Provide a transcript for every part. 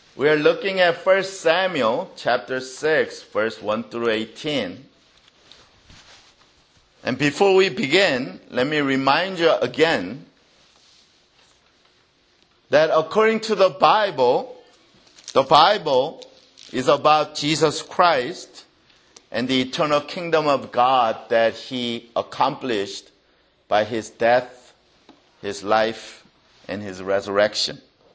We are looking at 1 Samuel chapter 6, verse 1 through 18. And before we begin, let me remind you again that according to the Bible is about Jesus Christ and the eternal kingdom of God that He accomplished by His death, His life, and His resurrection.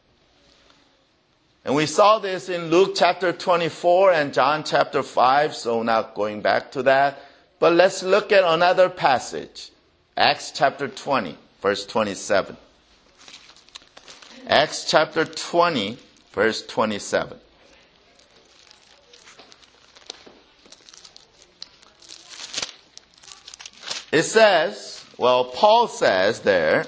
And we saw this in Luke chapter 24 and John chapter 5, so not going back to that. But let's look at another passage, Acts chapter 20, verse 27. Acts chapter 20, verse 27. It says, Paul says there,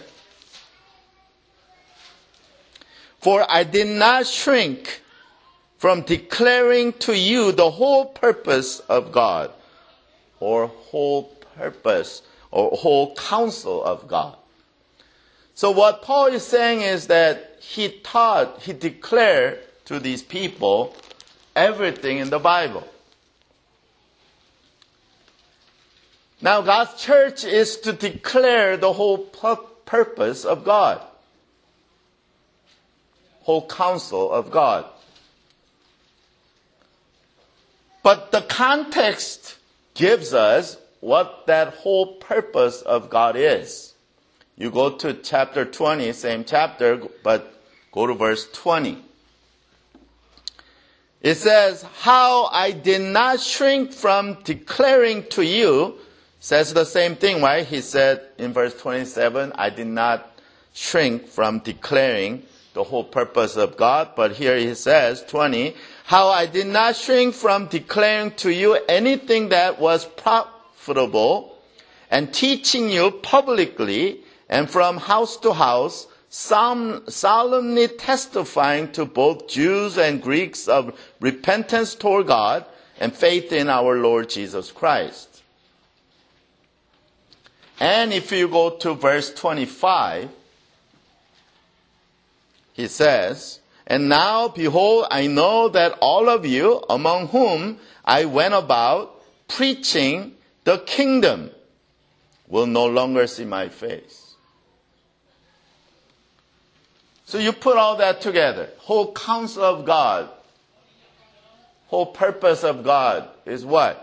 "For I did not shrink from declaring to you the whole purpose of God," or whole purpose, or whole counsel of God. So what Paul is saying is that he declared to these people everything in the Bible. Now God's church is to declare the whole purpose of God, whole counsel of God. But the context gives us what that whole purpose of God is. You go to chapter 20, same chapter, but go to verse 20. It says, "How I did not shrink from declaring to you," says the same thing, right? He said in verse 27, "I did not shrink from declaring the whole purpose of God." But here he says, 20, "How I did not shrink from declaring to you anything that was profitable, and teaching you publicly and from house to house, solemnly testifying to both Jews and Greeks of repentance toward God and faith in our Lord Jesus Christ." And if you go to verse 25, he says, "And now, behold, I know that all of you, among whom I went about preaching the kingdom, will no longer see my face." So you put all that together. Whole counsel of God, whole purpose of God is what?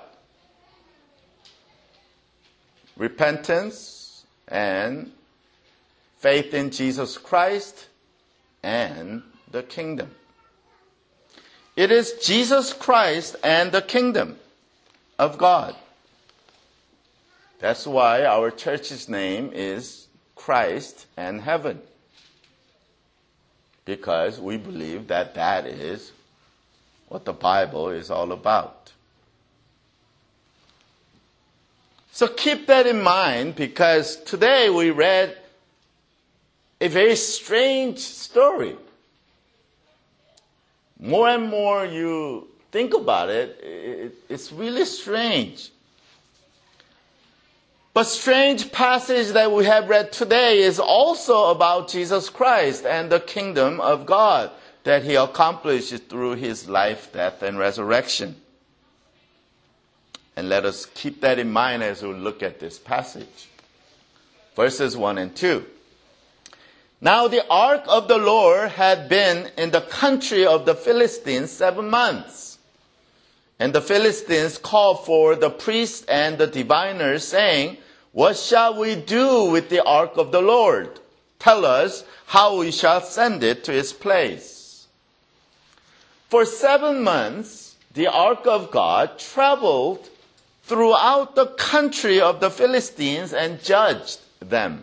Repentance and faith in Jesus Christ and the kingdom. It is Jesus Christ and the kingdom of God. That's why our church's name is Christ and Heaven. Because we believe that that is what the Bible is all about. So keep that in mind, because today we read a very strange story. More and more you think about it, it's really strange. But strange passage that we have read today is also about Jesus Christ and the kingdom of God that He accomplished through His life, death, and resurrection. And let us keep that in mind as we look at this passage. Verses 1 and 2. "Now the ark of the Lord had been in the country of the Philistines 7 months. And the Philistines called for the priests and the diviners, saying, 'What shall we do with the ark of the Lord? Tell us how we shall send it to its place.' For 7 months, the ark of God traveled throughout the country of the Philistines and judged them.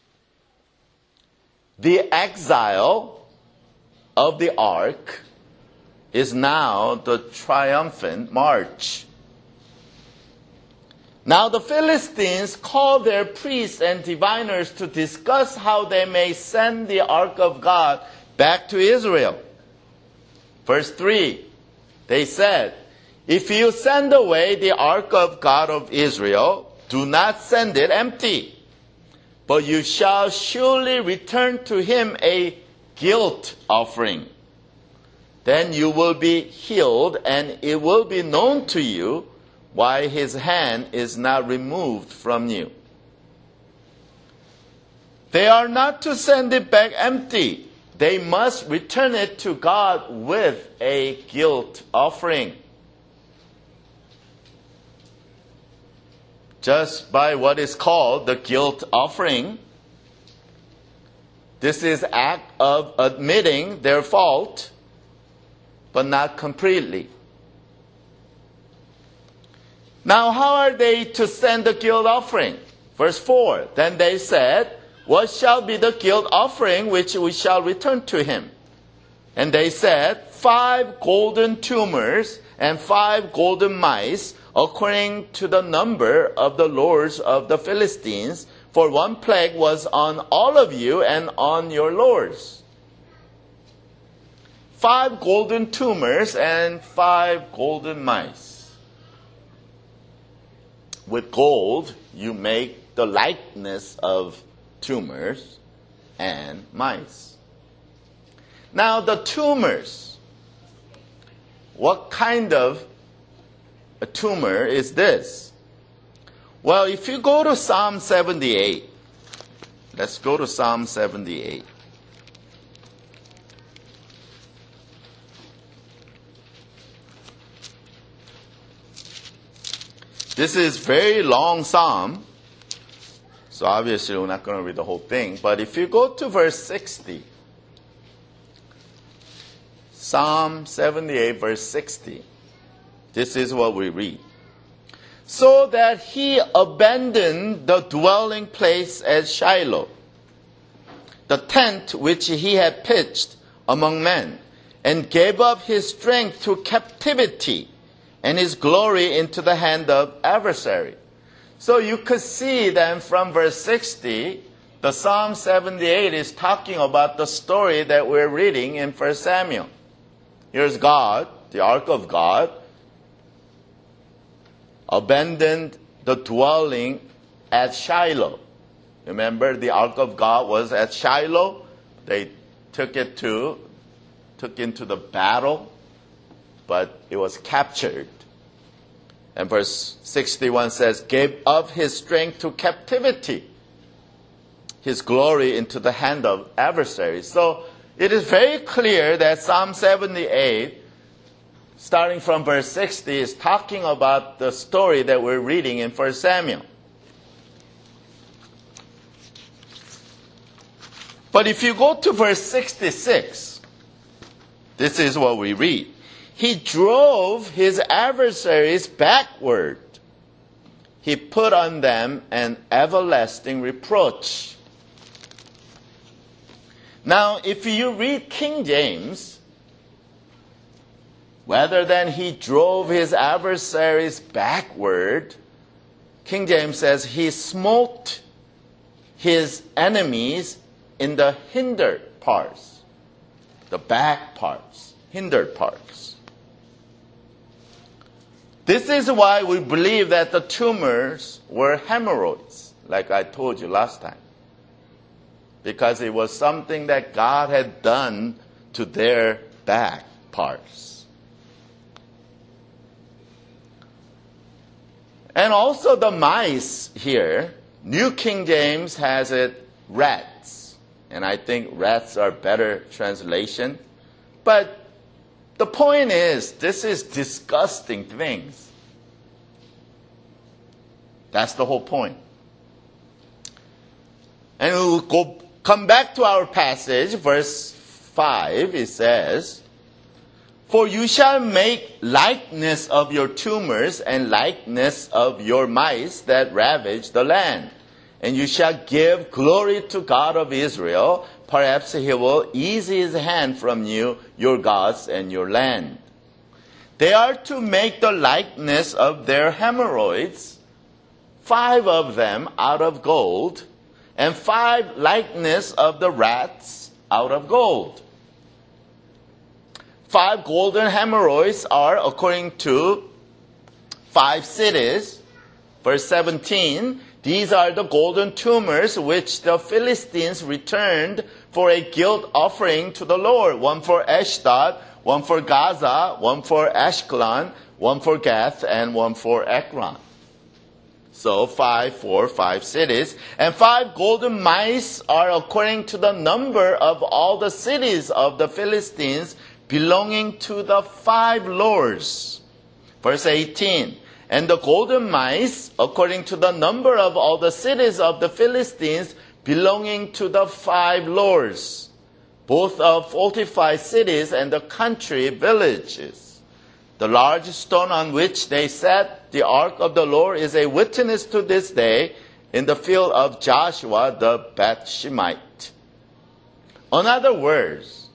The exile of the ark is now the triumphant march. Now the Philistines called their priests and diviners to discuss how they may send the ark of God back to Israel. Verse 3, they said, "If you send away the ark of God of Israel, do not send it empty, but you shall surely return to him a guilt offering. then you will be healed, and it will be known to you why his hand is not removed from you. They are not to send it back empty. They must return it to God with a guilt offering. Just by what is called the guilt offering, this is act of admitting their fault, but not completely. Now, how are they to send the guilt offering? Verse 4, then they said, what shall be the guilt offering which we shall return to him? And they said, 5 golden tumors and 5 golden mice, according to the number of the lords of the Philistines, for 1 plague was on all of you and on your lords. 5 golden tumors and 5 golden mice. With gold, you make the likeness of tumors and mice. Now, the tumors, what kind of a tumor is this? Well, if you go to Psalm 78, let's go to Psalm 78. This is very long psalm, so obviously we're not going to read the whole thing. But if you go to verse 60, Psalm 78, verse 60, this is what we read. So that he abandoned the dwelling place at Shiloh, the tent which he had pitched among men, and gave up his strength to captivity, and his glory into the hand of adversary. So you could see then from verse 60, the Psalm 78 is talking about the story that we're reading in 1 Samuel. Here's God, the ark of God, abandoned the dwelling at Shiloh. Remember, the ark of God was at Shiloh. They took into the battle, but it was captured. And verse 61 says, gave up his strength to captivity, his glory into the hand of adversaries. So it is very clear that Psalm 78, starting from verse 60, is talking about the story that we're reading in 1 Samuel. But if you go to verse 66, this is what we read. He drove his adversaries backward. He put on them an everlasting reproach. Now, if you read King James, rather than he drove his adversaries backward, King James says he smote his enemies in the hindered parts, the back parts, hindered parts. This is why we believe that the tumors were hemorrhoids, like I told you last time. Because it was something that God had done to their back parts. And also the mice here, New King James has it rats. And I think rats are better translation. But the point is, this is disgusting things. That's the whole point. And we'll come back to our passage, verse 5, it says, for you shall make likeness of your tumors and likeness of your mice that ravage the land. And you shall give glory to God of Israel. Perhaps he will ease his hand from you, your gods, and your land. They are to make the likeness of their hemorrhoids, 5 of them out of gold, and 5 likeness of the rats out of gold. 5 golden hemorrhoids are according to 5 cities. Verse 17, these are the golden tumors which the Philistines returned for a guilt offering to the Lord. 1 for Ashdod, one for Gaza, one for Ashkelon, one for Gath, and one for Ekron. So 5 cities. And 5 golden mice are according to the number of all the cities of the Philistines belonging to the 5 lords. Verse 18. And the golden mice, according to the number of all the cities of the Philistines belonging to the 5 lords, both of fortified cities and the country villages. The large stone on which they set the ark of the Lord is a witness to this day in the field of Joshua the Beth-Shemite. In other words,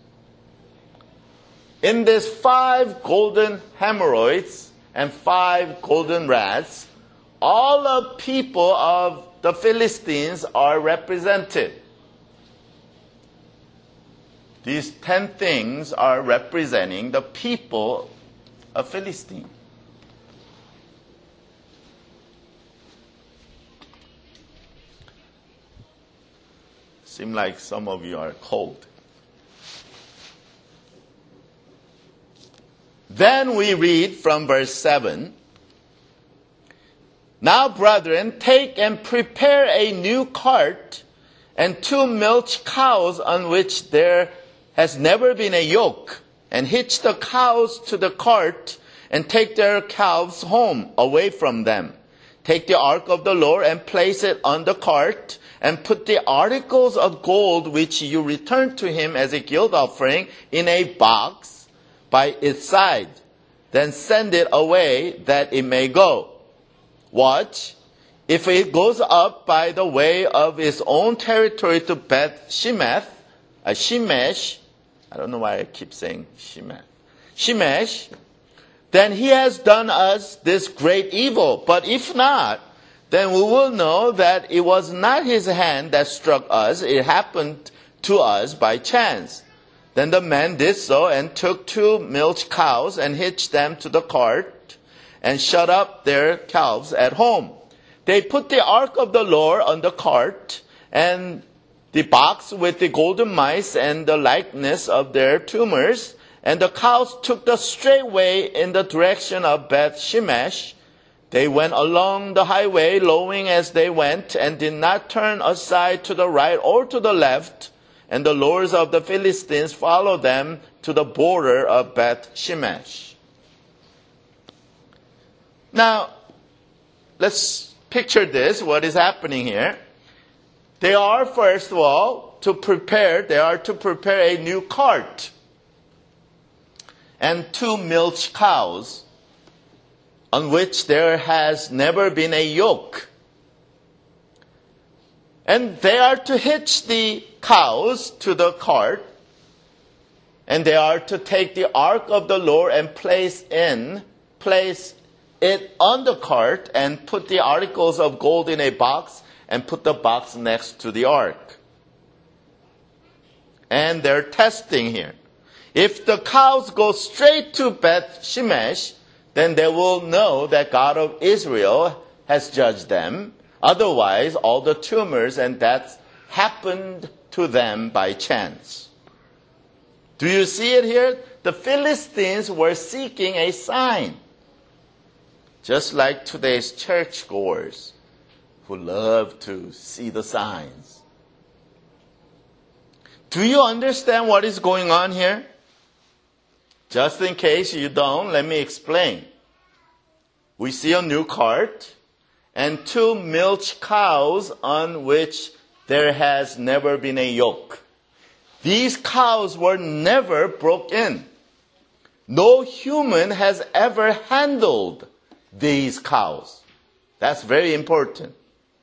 in these 5 golden hemorrhoids and 5 golden rats, all the people of the Philistines are represented. These 10 things are representing the people of Philistine. Seems like some of you are cold. Then we read from verse 7. Now, brethren, take and prepare a new cart and 2 milch cows on which there has never been a yoke, and hitch the cows to the cart, and take their calves home away from them. Take the ark of the Lord and place it on the cart, and put the articles of gold which you returned to him as a guilt offering in a box by its side. Then send it away that it may go. Watch. If it goes up by the way of its own territory to Beth-Shemesh, Shemesh, I don't know why I keep saying Shemesh, then he has done us this great evil. But if not, then we will know that it was not his hand that struck us. It happened to us by chance. Then the men did so and took 2 milch cows and hitched them to the cart and shut up their calves at home. They put the ark of the Lord on the cart and the box with the golden mice and the likeness of their tumors, and the cows took the straight way in the direction of Beth-Shemesh. They went along the highway, lowing as they went, and did not turn aside to the right or to the left, and the lords of the Philistines followed them to the border of Beth-Shemesh. Now, let's picture this, what is happening here. They are, first of all, to prepare a new cart and 2 milch cows on which there has never been a yoke. And they are to hitch the cows to the cart, and they are to take the ark of the Lord and place it on the cart and put the articles of gold in a box and put the box next to the ark. And they're testing here. If the cows go straight to Beth-Shemesh, then they will know that God of Israel has judged them. Otherwise, all the tumors and deaths happened to them by chance. Do you see it here? The Philistines were seeking a sign. Just like today's churchgoers who love to see the signs. Do you understand what is going on here? Just in case you don't, let me explain. We see a new cart and 2 milch cows on which there has never been a yoke. These cows were never brought in. No human has ever handled these cows. That's very important.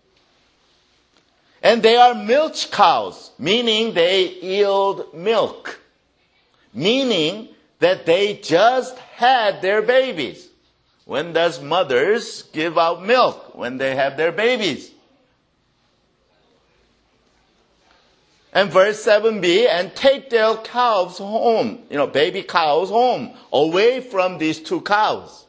And they are milch cows, meaning they yield milk. Meaning that they just had their babies. When does mothers give out milk? When they have their babies. And verse 7b, and take their calves home, baby cows home, away from these 2 cows.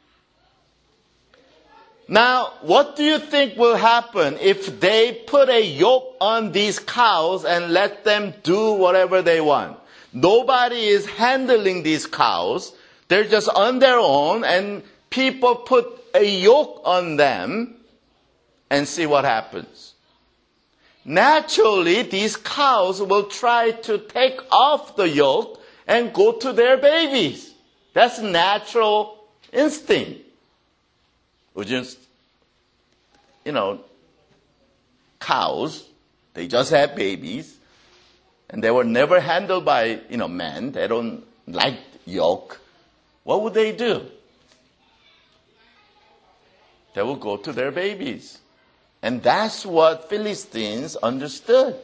Now, what do you think will happen if they put a yoke on these cows and let them do whatever they want? Nobody is handling these cows. They're just on their own, and people put a yoke on them and see what happens. Naturally, these cows will try to take off the yoke and go to their babies. That's natural instinct. We just, cows, they just have babies, and they were never handled by, men. They don't like yoke. What would they do? They would go to their babies. And that's what Philistines understood.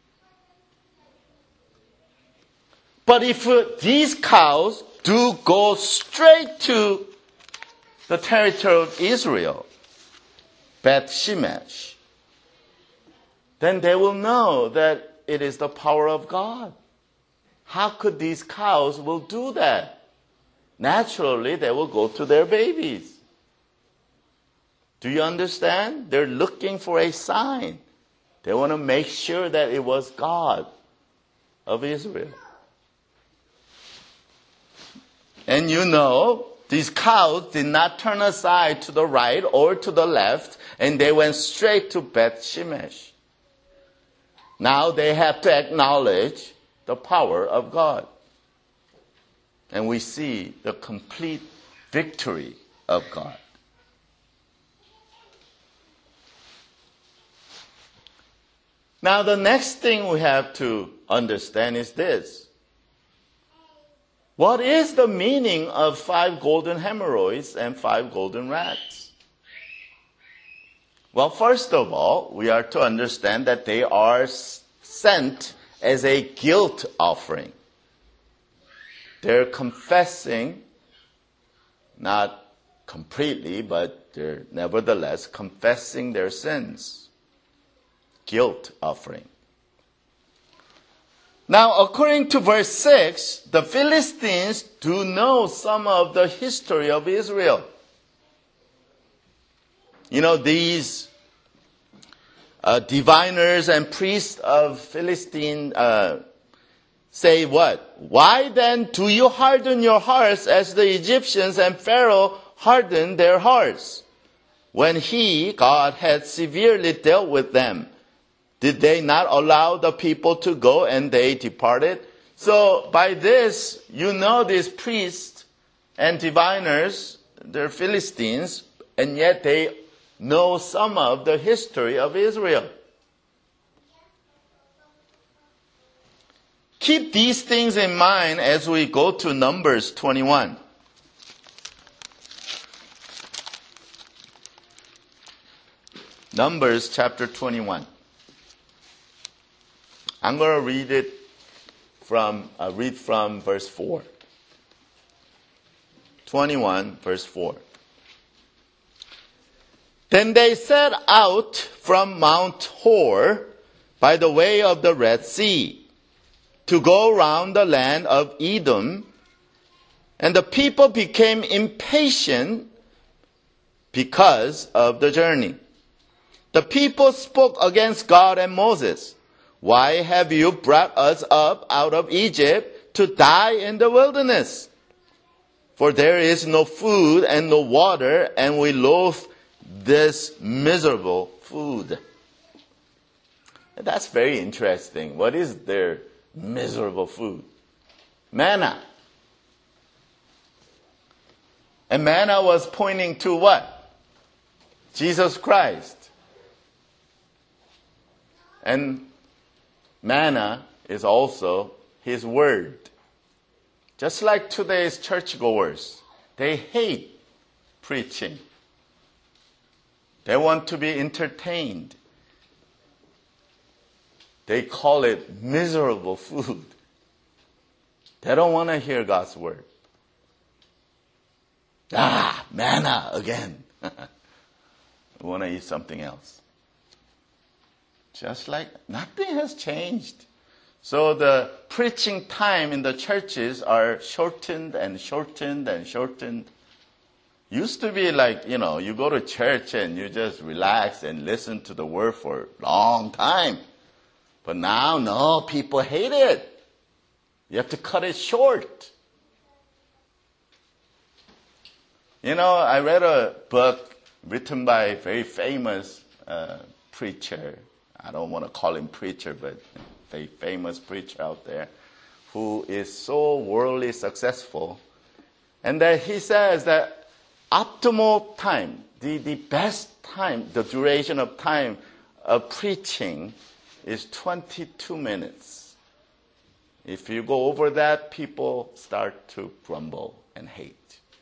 But if these cows do go straight to the territory of Israel, Beth Shemesh, then they will know that it is the power of God. How could these cows will do that? Naturally, they will go to their babies. Do you understand? They're looking for a sign. They want to make sure that it was God of Israel. And these cows did not turn aside to the right or to the left, and they went straight to Beth Shemesh. Now they have to acknowledge the power of God. And we see the complete victory of God. Now the next thing we have to understand is this. What is the meaning of 5 golden hemorrhoids and 5 golden rats? Well, first of all, we are to understand that they are sent as a guilt offering. They're confessing, not completely, but they're nevertheless confessing their sins. Guilt offering. Now, according to verse 6, the Philistines do know some of the history of Israel. These diviners and priests of Philistine say what? Why then do you harden your hearts as the Egyptians and Pharaoh hardened their hearts? When he, God, had severely dealt with them, did they not allow the people to go and they departed? So by this, these priests and diviners, they're Philistines, and yet they know some of the history of Israel. Keep these things in mind as we go to Numbers 21. Numbers chapter 21. I'm going to read from verse 4. 21, verse 4. Then they set out from Mount Hor by the way of the Red Sea to go round the land of Edom, and the people became impatient because of the journey. The people spoke against God and Moses. Why have you brought us up out of Egypt to die in the wilderness? For there is no food and no water, and we loathe this miserable food. That's very interesting. What is their miserable food? Manna. And manna was pointing to what? Jesus Christ. And manna is also His Word. Just like today's churchgoers, they hate preaching. They want to be entertained. They call it miserable food. They don't want to hear God's Word. Manna again. We want to eat something else. Just like nothing has changed. So the preaching time in the churches are shortened and shortened and shortened. Used to be like, you go to church and you just relax and listen to the word for a long time. But now, no, people hate it. You have to cut it short. You know, I read a book written by a very famous preacher. I don't want to call him preacher, but a very famous preacher out there who is so worldly successful. And that he says that optimal time, the best time, the duration of time of preaching is 22 minutes. If you go over that, people start to grumble and hate.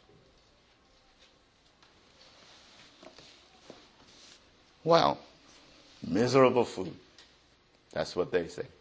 Well, miserable food. That's what they say.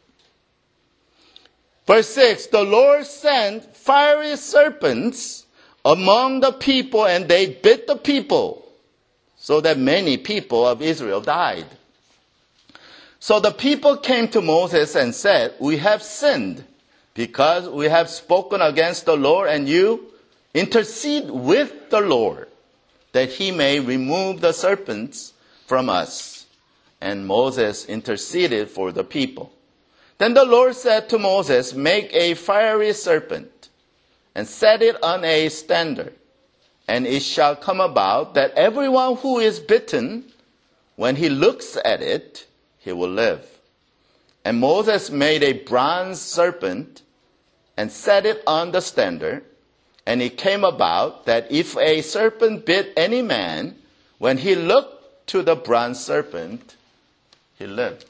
Verse 6, the Lord sent fiery serpents among the people, and they bit the people, so that many people of Israel died. So the people came to Moses and said, we have sinned, because we have spoken against the Lord, and you intercede with the Lord, that he may remove the serpents from us. And Moses interceded for the people. Then the Lord said to Moses, make a fiery serpent and set it on a standard. And it shall come about that everyone who is bitten, when he looks at it, he will live. And Moses made a bronze serpent and set it on the standard. And it came about that if a serpent bit any man, when he looked to the bronze serpent, he lived.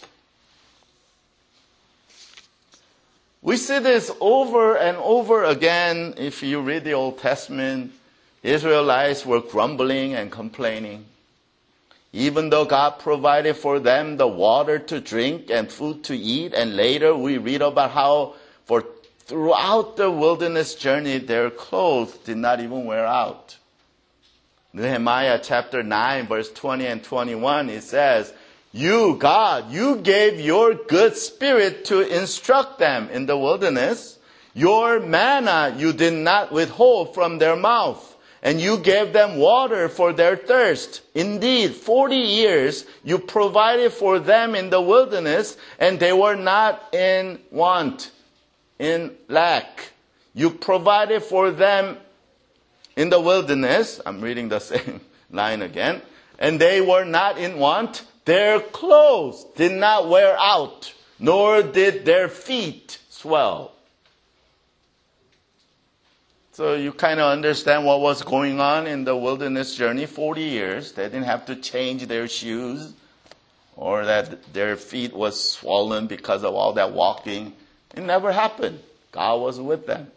We see this over and over again. If you read the Old Testament, Israelites were grumbling and complaining. Even though God provided for them the water to drink and food to eat, and later we read about how throughout the wilderness journey, their clothes did not even wear out. Nehemiah chapter 9, verse 20 and 21, it says, you, God, you gave your good spirit to instruct them in the wilderness. Your manna you did not withhold from their mouth, and you gave them water for their thirst. Indeed, 40 years you provided for them in the wilderness, and they were not in want, in lack. You provided for them in the wilderness. I'm reading the same line again. And they were not in want. Their clothes did not wear out, nor did their feet swell. So you kind of understand what was going on in the wilderness journey. 40 years. They didn't have to change their shoes, or that their feet was swollen because of all that walking. It never happened. God was with them.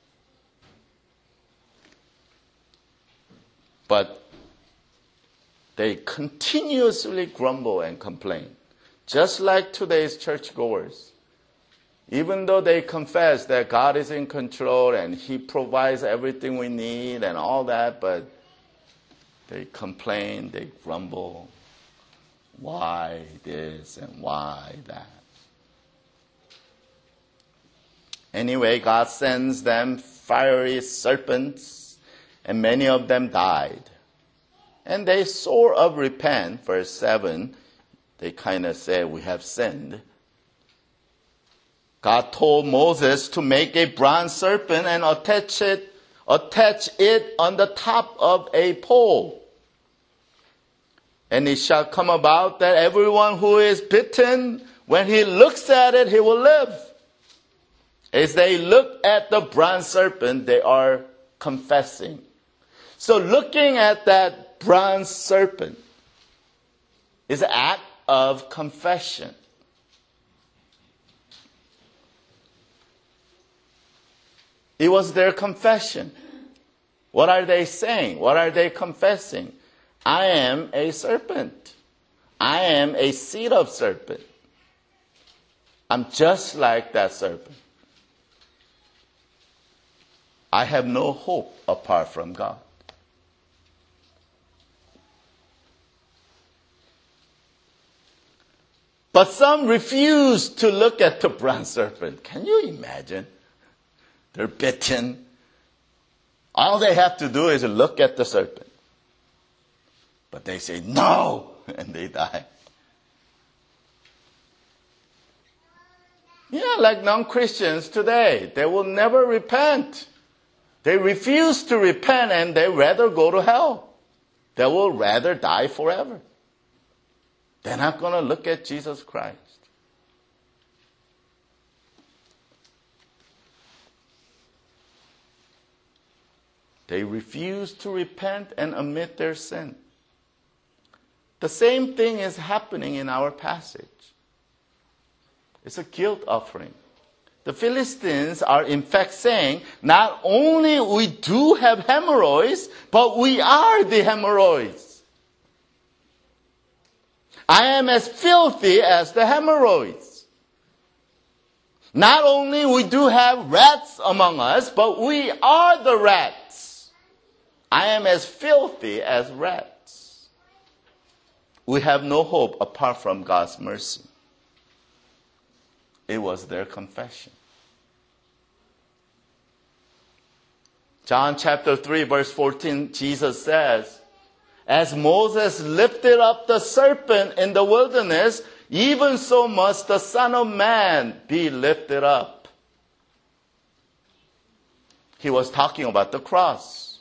But they continuously grumble and complain, just like today's churchgoers. Even though they confess that God is in control and he provides everything we need and all that, but they complain, they grumble. Why this and why that? Anyway, God sends them fiery serpents, and many of them died. And they sort of repent. Verse 7, they kind of say, we have sinned. God told Moses to make a bronze serpent and attach it on the top of a pole. And it shall come about that everyone who is bitten, when he looks at it, he will live. As they look at the bronze serpent, they are confessing. So looking at that bronze serpent is an act of confession. It was their confession. What are they saying? What are they confessing? I am a serpent. I am a seed of serpent. I'm just like that serpent. I have no hope apart from God. But some refuse to look at the bronze serpent. Can you imagine? They're bitten. All they have to do is look at the serpent. But they say, no, and they die. Yeah, like non-Christians today. They will never repent. They refuse to repent and they rather go to hell. They will rather die forever. They're not going to look at Jesus Christ. They refuse to repent and admit their sin. The same thing is happening in our passage. It's a guilt offering. The Philistines are in fact saying, not only we do have hemorrhoids, but we are the hemorrhoids. I am as filthy as the hemorrhoids. Not only we do have rats among us, but we are the rats. I am as filthy as rats. We have no hope apart from God's mercy. It was their confession. John chapter 3 verse 14, Jesus says, as Moses lifted up the serpent in the wilderness, even so must the Son of Man be lifted up. He was talking about the cross.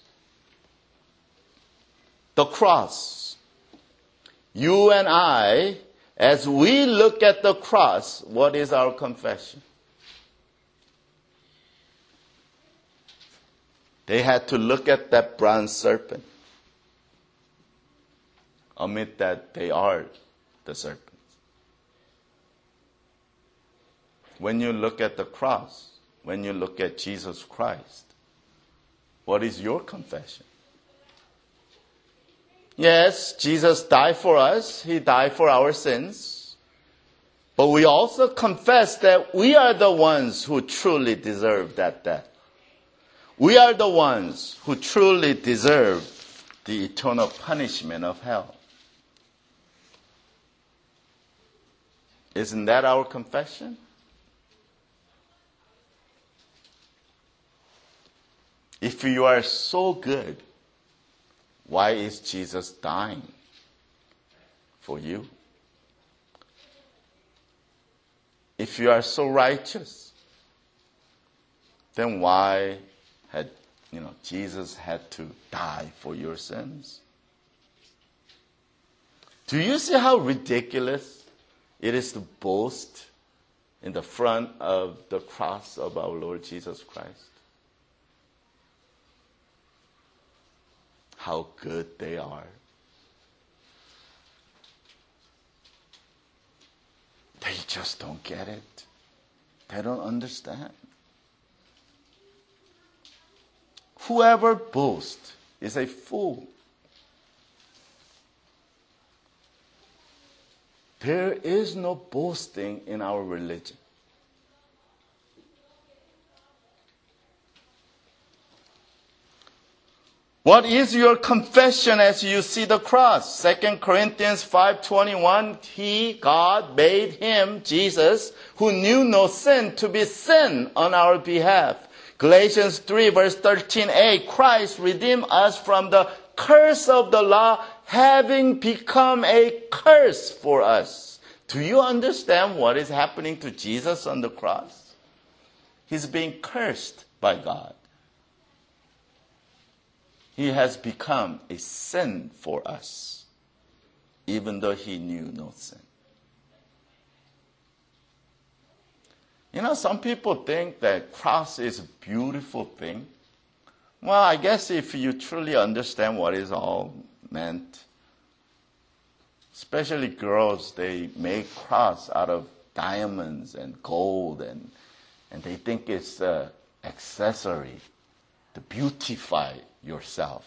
The cross. You and I, as we look at the cross, what is our confession? They had to look at that bronze serpent, admit that they are the serpents. When you look at the cross, when you look at Jesus Christ, what is your confession? Yes, Jesus died for us. He died for our sins. But we also confess that we are the ones who truly deserve that death. We are the ones who truly deserve the eternal punishment of hell. Isn't that our confession? If you are so good, why is Jesus dying for you? If you are so righteous, then why had Jesus had to die for your sins? Do you see how ridiculous it is to boast in the front of the cross of our Lord Jesus Christ? How good they are. They just don't get it. They don't understand. Whoever boasts is a fool. There is no boasting in our religion. What is your confession as you see the cross? 2 Corinthians 5:21, He, God, made Him, Jesus, who knew no sin, to be sin on our behalf. Galatians 3 verse 13a, Christ redeemed us from the curse of the law, having become a curse for us. Do you understand what is happening to Jesus on the cross? He's being cursed by God. He has become a sin for us, even though He knew no sin. Some people think that cross is a beautiful thing. Well, I guess if you truly understand what is all meant, especially girls, they make cross out of diamonds and gold, and they think it's an accessory to beautify yourself.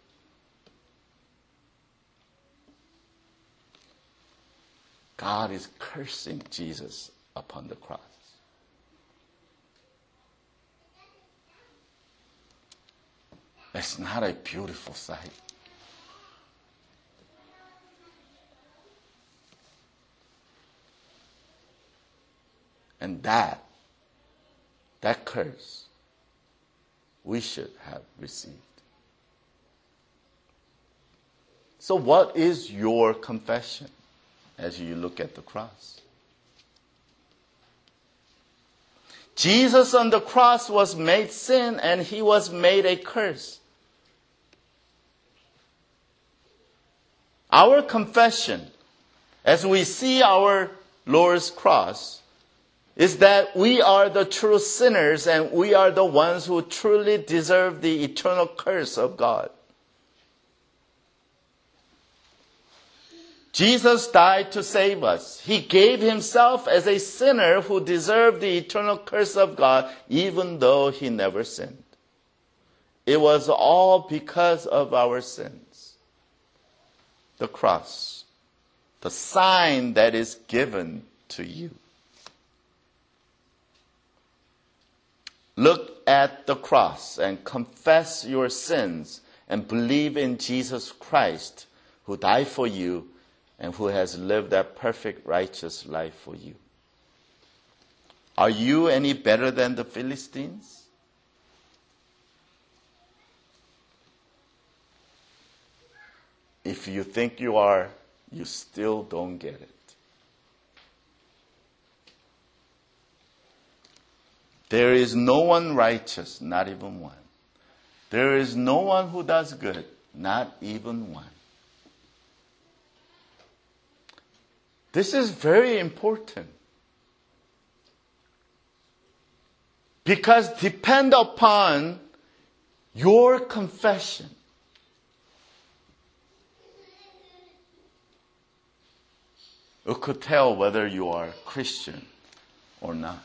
God is cursing Jesus upon the cross. It's not a beautiful sight. And that curse we should have received. So what is your confession as you look at the cross? Jesus on the cross was made sin and he was made a curse. Our confession, as we see our Lord's cross, is that we are the true sinners and we are the ones who truly deserve the eternal curse of God. Jesus died to save us. He gave himself as a sinner who deserved the eternal curse of God, even though he never sinned. It was all because of our sins. The cross, the sign that is given to you. Look at the cross and confess your sins and believe in Jesus Christ, who died for you and who has lived that perfect, righteous life for you. Are you any better than the Philistines? If you think you are, you still don't get it. There is no one righteous, not even one. There is no one who does good, not even one. This is very important. Because depend upon your confession. You could tell whether you are Christian or not.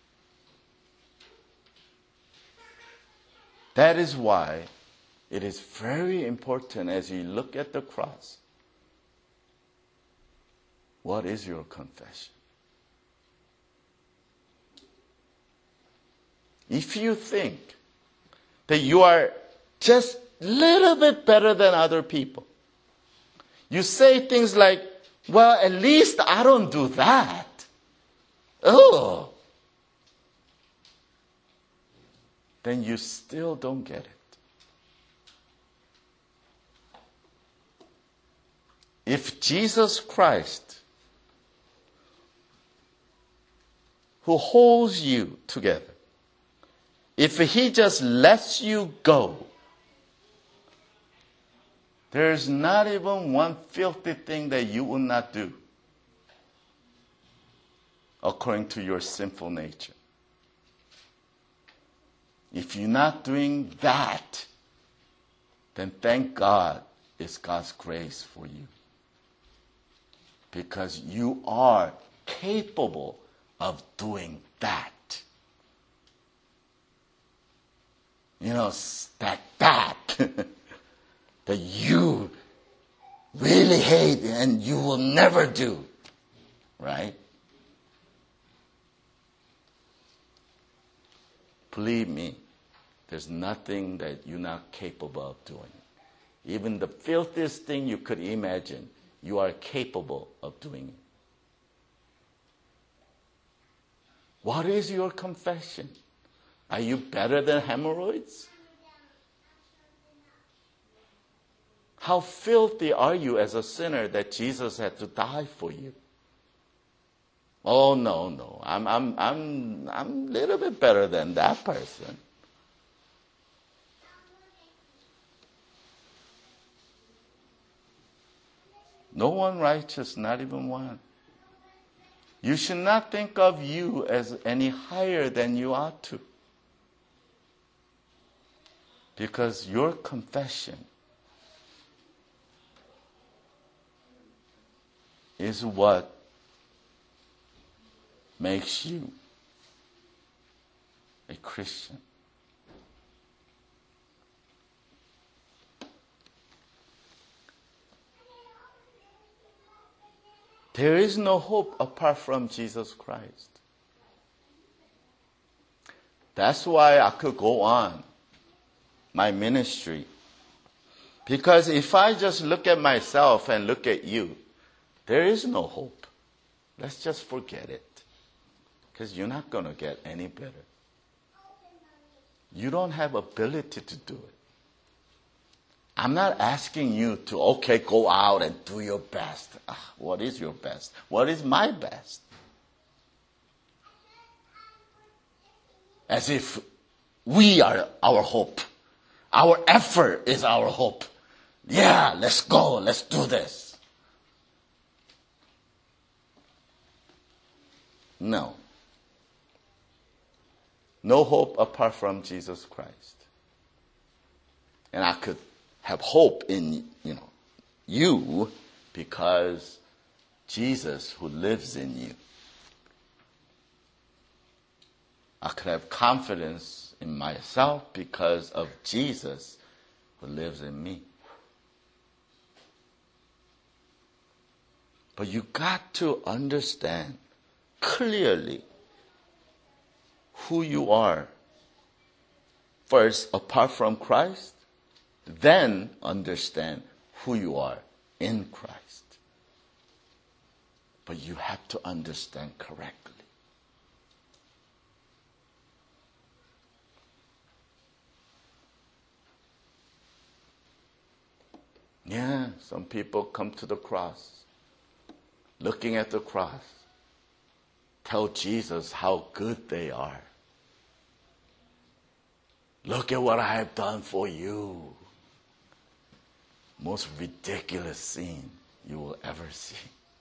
That is why it is very important as you look at the cross. What is your confession? If you think that you are just a little bit better than other people, you say things like, well, at least I don't do that. Oh. Then you still don't get it. If Jesus Christ, who holds you together, if he just lets you go, there's not even one filthy thing that you will not do according to your sinful nature. If you're not doing that, then thank God it's God's grace for you. Because you are capable of doing that. You know, that that you really hate and you will never do. Right? Believe me, there's nothing that you're not capable of doing. Even the filthiest thing you could imagine, you are capable of doing it. What is your confession? Are you better than hemorrhoids? How filthy are you as a sinner that Jesus had to die for you? Oh, no. I'm a little bit better than that person. No one righteous, not even one. You should not think of you as any higher than you ought to. Because your confession is what makes you a Christian. There is no hope apart from Jesus Christ. That's why I could go on my ministry. Because if I just look at myself and look at you, there is no hope. Let's just forget it. Because you're not going to get any better. You don't have ability to do it. I'm not asking you to, go out and do your best. What is your best? What is my best? as if we are our hope. Our effort is our hope. Yeah, let's go, let's do this. No. No hope apart from Jesus Christ. And I could have hope in, you because Jesus who lives in you. I could have confidence in myself because of Jesus who lives in me. But you got to understand clearly who you are. First, apart from Christ, then understand who you are in Christ. But you have to understand correctly. Yeah, some people come to the cross, looking at the cross, tell Jesus how good they are. Look at what I have done for you. Most ridiculous scene you will ever see.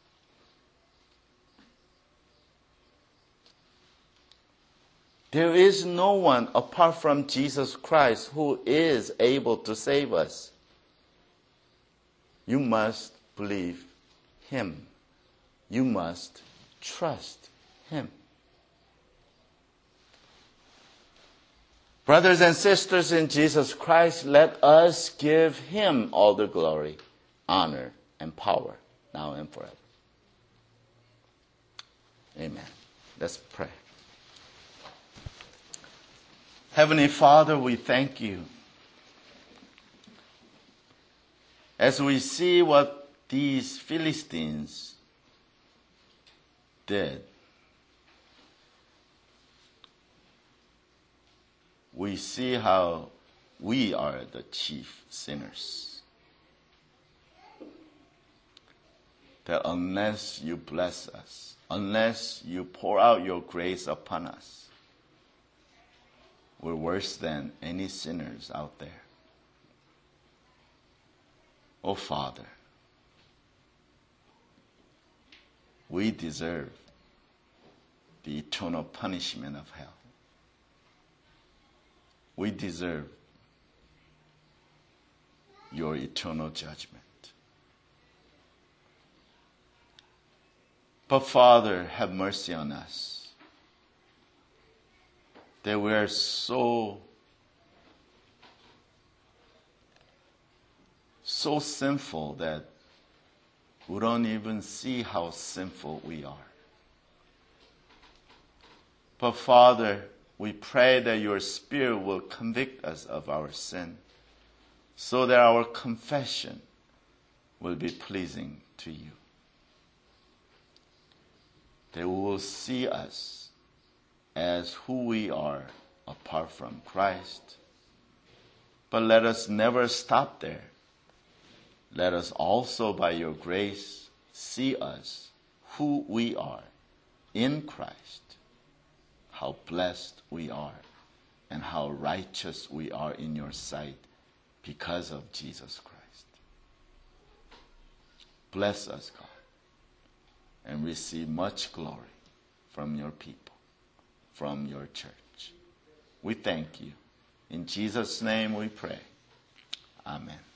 There is no one apart from Jesus Christ who is able to save us. You must believe Him. You must trust Him. Brothers and sisters in Jesus Christ, let us give Him all the glory, honor, and power, now and forever. Amen. Let's pray. Heavenly Father, we thank you. As we see what these Philistines did, we see how we are the chief sinners. That unless you bless us, unless you pour out your grace upon us, we're worse than any sinners out there. Oh Father, we deserve the eternal punishment of hell. We deserve your eternal judgment. But Father, have mercy on us, that we are so sinful that we don't even see how sinful we are. But Father, we pray that your Spirit will convict us of our sin so that our confession will be pleasing to you. That we will see us as who we are apart from Christ. But let us never stop there. Let us also, by your grace, see us who we are in Christ, how blessed we are, and how righteous we are in your sight because of Jesus Christ. Bless us, God, and receive much glory from your people, from your church. We thank you. In Jesus' name we pray. Amen.